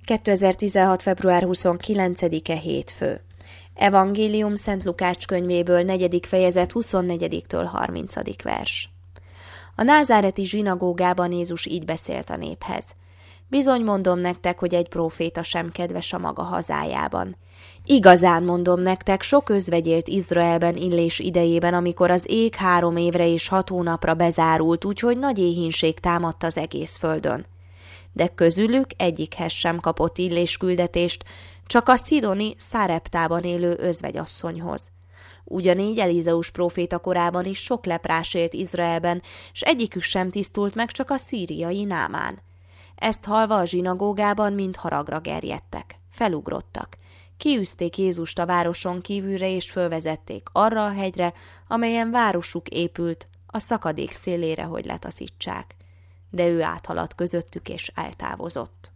2016. február 29-e hétfő. Evangélium Szent Lukács könyvéből 4. fejezet 24-től 30. vers. A názáreti zsinagógában Jézus így beszélt a néphez. Bizony mondom nektek, hogy egy próféta sem kedves a maga hazájában. Igazán mondom nektek, sok özvegy élt Izraelben Illés idejében, amikor az ég 3 évre és 6 hónapra bezárult, úgyhogy nagy éhínség támadt az egész földön. De közülük egyikhez sem kapott Illés küldetést, csak a szidoni Száreptában élő özvegyasszonyhoz. Ugyanígy Elizeus próféta korában is sok leprás élt Izraelben, s egyikük sem tisztult meg, csak a szíriai Námán. Ezt hallva a zsinagógában mind haragra gerjedtek, felugrottak. Kiűzték Jézust a városon kívülre, és fölvezették arra a hegyre, amelyen városuk épült, a szakadék szélére, hogy letaszítsák. De ő áthaladt közöttük, és eltávozott.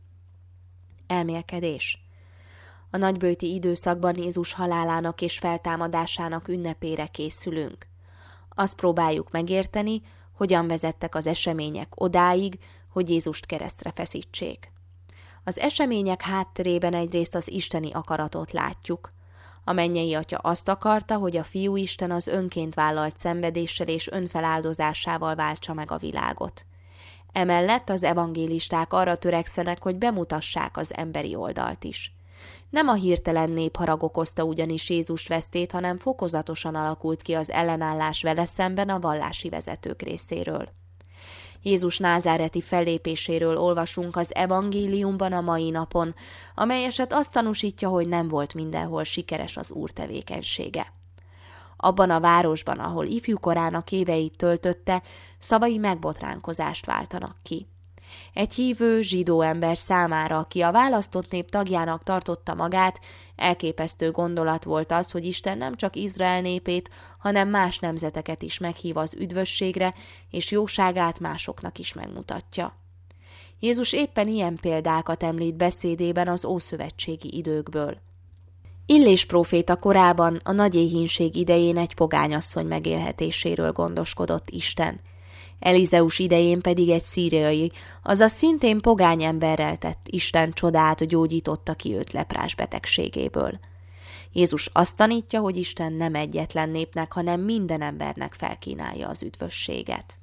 Elmélkedés. A nagyböjti időszakban Jézus halálának és feltámadásának ünnepére készülünk. Azt próbáljuk megérteni, hogyan vezettek az események odáig, hogy Jézust keresztre feszítsék. Az események hátterében egyrészt az isteni akaratot látjuk. A mennyei Atya azt akarta, hogy a Fiú Isten az önként vállalt szenvedéssel és önfeláldozásával váltsa meg a világot. Emellett az evangélisták arra törekszenek, hogy bemutassák az emberi oldalt is. Nem a hirtelen népharag okozta ugyanis Jézus vesztét, hanem fokozatosan alakult ki az ellenállás vele szemben a vallási vezetők részéről. Jézus názáreti fellépéséről olvasunk az evangéliumban a mai napon, amely eset azt tanúsítja, hogy nem volt mindenhol sikeres az Úr tevékenysége. Abban a városban, ahol ifjúkorának éveit töltötte, szavai megbotránkozást váltanak ki. Egy hívő zsidó ember számára, aki a választott nép tagjának tartotta magát, elképesztő gondolat volt az, hogy Isten nem csak Izrael népét, hanem más nemzeteket is meghív az üdvösségre, és jóságát másoknak is megmutatja. Jézus éppen ilyen példákat említ beszédében az ószövetségi időkből. Illés próféta korában a nagy éhínség idején egy pogányasszony megélhetéséről gondoskodott Isten. Elizeus idején pedig egy szíriai, azaz szintén pogány emberrel tett Isten csodát, gyógyította ki őt leprás betegségéből. Jézus azt tanítja, hogy Isten nem egyetlen népnek, hanem minden embernek felkínálja az üdvösséget.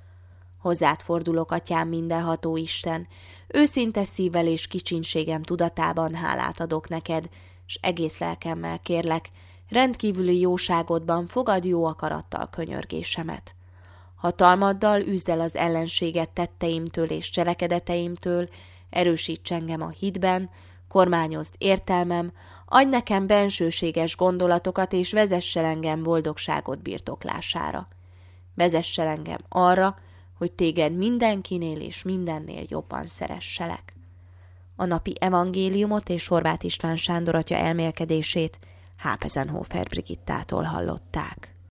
Hozzád fordulok, Atyám, mindenható Isten, őszinte szívvel és kicsinségem tudatában hálát adok neked, s egész lelkemmel kérlek, rendkívüli jóságodban fogad jó akarattal könyörgésemet. Hatalmaddal üzd el az ellenséget tetteimtől és cselekedeteimtől, erősíts engem a hitben, kormányozd értelmem, adj nekem bensőséges gondolatokat, és vezess el engem boldogságod birtoklására. Vezess el engem arra, hogy téged mindenkinél és mindennél jobban szeresselek. A napi evangéliumot és Horváth István Sándor atya elmélkedését Hápezenhofer Brigittától hallották.